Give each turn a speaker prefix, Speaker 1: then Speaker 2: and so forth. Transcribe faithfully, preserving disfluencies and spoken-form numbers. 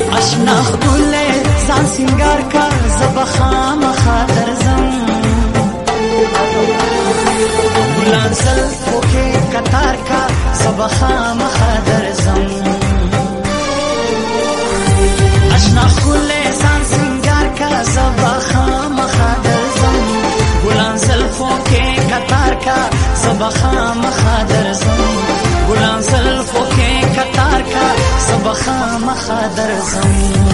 Speaker 1: اشنا خدوله ځان سنگار کا زبخا مخا درزم ګلان زلفو کې قطار کا زبخا مخا درزم اشنا خدوله ځان سنگار کا زبخا مخا درزم ګلان زلفو کې قطار کا زبخا مخا درزم ګلان زلفو کې قطار کا زبخا مخا درزم